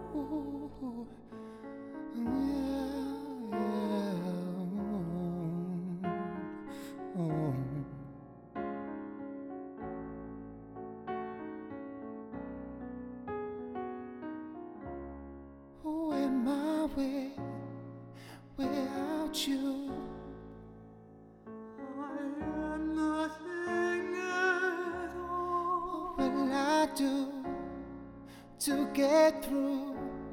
Ooh, yeah, yeah. Who am I without you? I am nothing at all. What will I do to get through?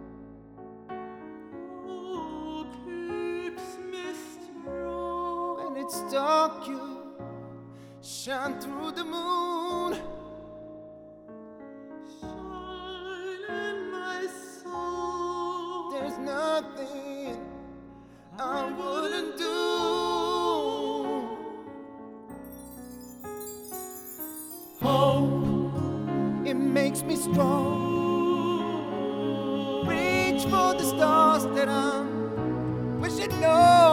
Who keeps me strong? When it's dark, you shine through the moon. Shine in my soul. There's nothing I wouldn't do. Hope, it makes me strong. Reach for the stars that I'm wishing on.